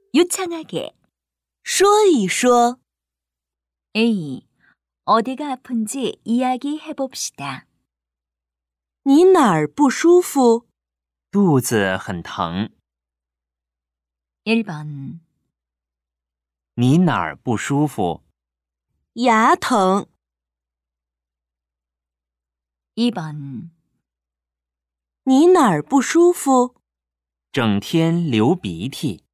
유창하게. 说一说。 A. 어디가 아픈지 이야기해봅시다. 你哪儿不舒服？ 肚子很疼。 1번. 你哪儿不舒服？ 牙疼。 2번. 你哪儿不舒服？ 整天流鼻涕。